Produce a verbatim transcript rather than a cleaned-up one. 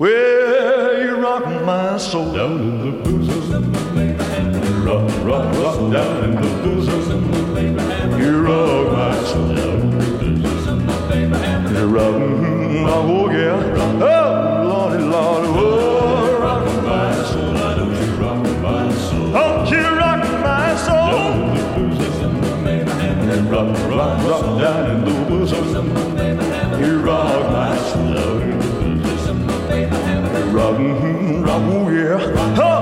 Well, you rock my soul down in the bosom. Rock, rock, rock down in the bosom. You rock my soul down in the bosom. You rock, mm, oh yeah. Oh, Lordy, Lordy, oh, rock my soul. I don't you rock my soul. Don't you rock my soul down in the bosom. And rock, rock, rock down in the bosom. You rock my soul down in the bosom. Rock, mm, rock, oh yeah. Oh,